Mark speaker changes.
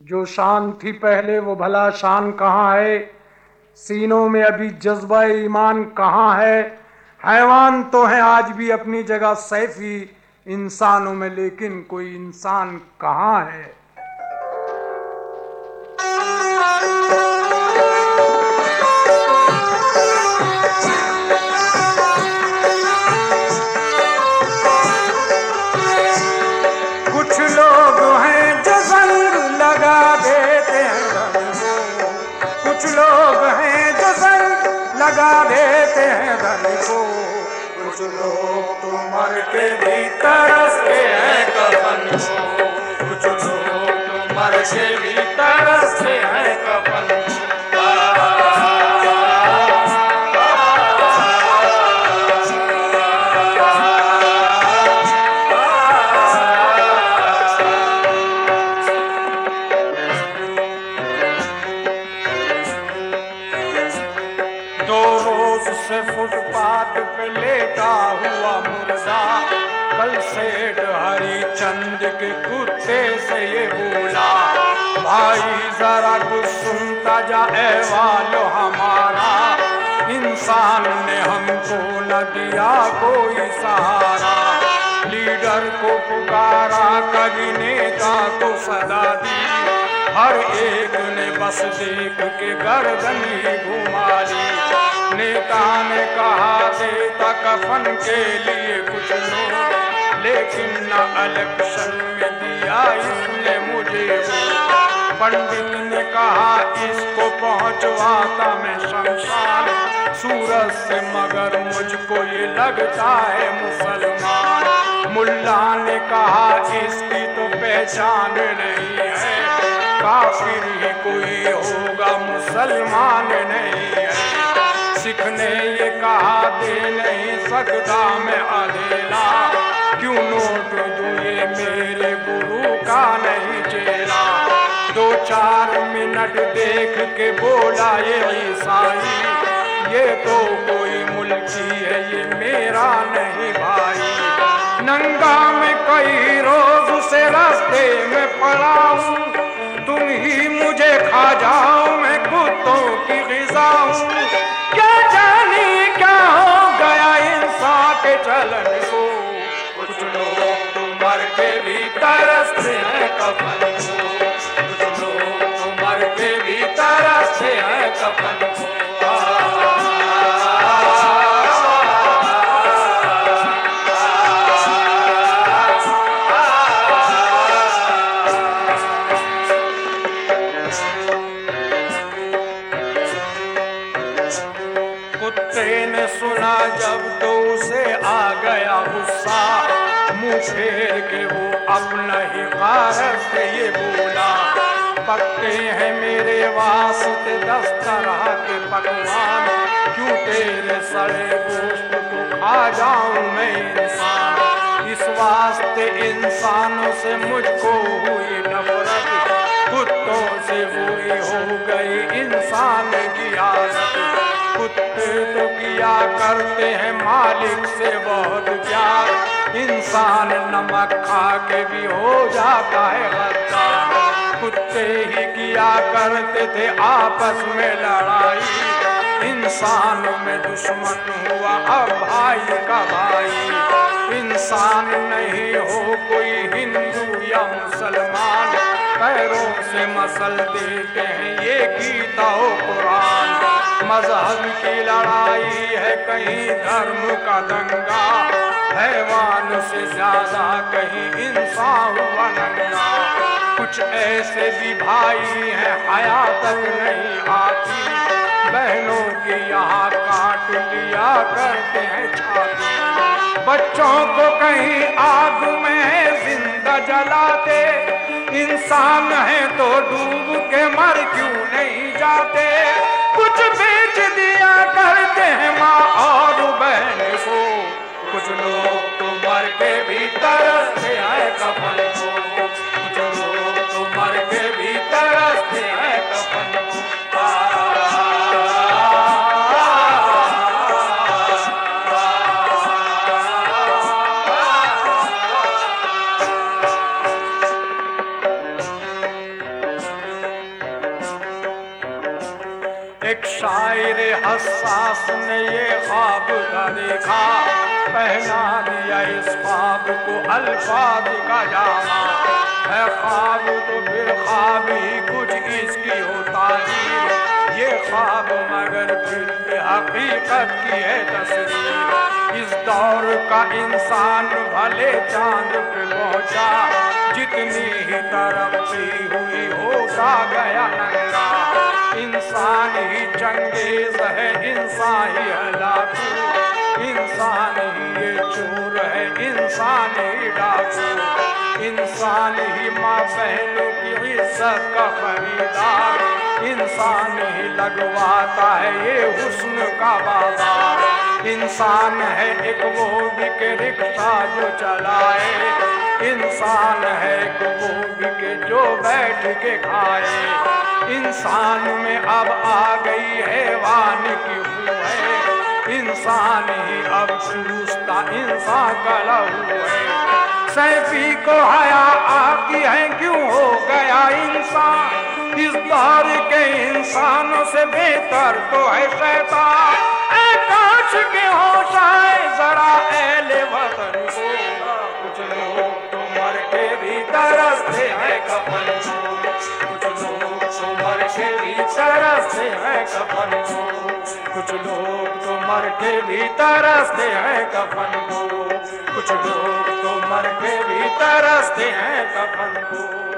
Speaker 1: जो शान थी पहले वो भला शान कहाँ है? सीनों में अभी जज्बा ईमान कहाँ है? हैवान तो हैं आज भी अपनी जगह सैफी इंसानों में, लेकिन कोई इंसान कहाँ है? कुछ लोग हैं जो जंग लगा देते हैं धन को, कुछ लोग हैं जो जंग लगा देते हैं धन को, कुछ लोग तो मर के भी तरसते हैं कफन को, कुछ लोग तो मर के भी तरसते हैं कफन को। फुटपाथ पे लेटा हुआ मुर्दा कल सेठ हरिचंद के कुत्ते से ये बोला, भाई जरा कुछ सुनता जा अहवाल हमारा, इंसान ने हमको न दिया कोई सहारा, लीडर को पुकारा कभी नेता को सदा दी, हर एक ने बस देख के गर्दन ही घुमा ली, नेता ने कहा देता कफन के लिए कुछ लोग, लेकिन न इलेक्शन में दिया इसने मुझे वोट, पंडित ने कहा इसको पहुंचवाता मैं शमशान, सूरज से मगर मुझको ये लगता है मुसलमान, मुल्ला ने कहा इसकी तो पहचान नहीं है, काफिर ही कोई होगा मुसलमान नहीं है, सिख ने ये कहा दे नहीं सकता मैं अकेला, क्यों नोट दूं ये मेरे गुरु का नहीं चेला, 2-4 मिनट देख के बोला ये ईसाई, ये तो कोई मुल्की है ये मेरा नहीं भाई, नंगा मैं कई रोज से रास्ते में पड़ा हूँ, तुम ही मुझे खा जाओ मैं कुत्तों की ग़िज़ा हूँ, क्या जाने क्या हो गया इंसान के चलन को, कुछ लोग तो मर के भी तरसते हैं कफन को, कुछ लोग तो मर के भी तरसते हैं कफन को। सुना जब तो उसे आ गया गुस्सा, मुँह फेर के वो अपना ही ग़ारत से ये बोला, पकते हैं मेरे वास्ते 10 तरह के पकवान, क्यों तेरे सड़े गोश्त को खा जाऊं मैं इंसान, इस वास्ते इंसानों से मुझको हुई नफरत, कुत्तों से बुरी हो गई इंसान की आदत, कुत्ते तो किया करते हैं मालिक से बहुत प्यार, इंसान नमक खा के भी हो जाता है गद्दार, कुत्ते ही किया करते थे आपस में लड़ाई, इंसान में दुश्मन हुआ अब भाई का भाई, इंसान नहीं हो कोई हिंदू या मुसलमान, पैरों से मसल देते हैं ये गीता हो कुरान, मजहब की लड़ाई है कहीं धर्म का दंगा, हैवान से ज्यादा कहीं इंसान हुआ नंगा, कुछ ऐसे भी भाई हैं हया तक नहीं आती, बहनों की यहाँ काट लिया करते हैं छाती, बच्चों को कहीं आग में जिंदा जलाते, इंसान है तो डूब के मर क्यों नहीं जाते, कुछ बेच दिया करते हैं माँ और बहन को, कुछ लोग तो मर के भी तरसते हैं कफन को, कुछ लोग तो मर के भी तरसते हैं कफन को। एक शायर हसास ने ये ख्वाब का देखा, पहना दिया इस ख्वाब को अल्फाज का जामा। है ख्वाब तो फिर ख्वाब ही कुछ इसकी होता ही, ये ख्वाब मगर फिर भी हकीकत की है तस्वीर। इस दौर का इंसान भले चांद पे पहुंचा, जितनी ही तरक्की हुई होता गया नंगा। इंसान ही चंगेज है, इंसान ही हलाकू, इंसान ही ये चोर है, इंसान ही डाकू, इंसान ही माँ बहनों की इज्जत का खरीदार, इंसान ही लगवाता है ये हुस्न का बाजार। इंसान है एक वो भी के रिक्शा जो चलाए, इंसान है एक वो भी के जो बैठ के खाए। इंसान में अब आ गई हैवान की है, इंसान ही अब चूसता इंसान का लहू है। सैफी को हया आती है क्यों हो गया इंसान, इस दौर के इंसानों से बेहतर तो है शैतान। काश के होश आए जरा अहले वतन को, कुछ लोग तो मर के भी तरसते हैं कफन को, कुछ लोग तो मर के भी तरसते हैं कफन को, कुछ लोग तो मर के भी तरसते हैं कफन को, कुछ लोग तो मर के भी तरसते हैं कफन को।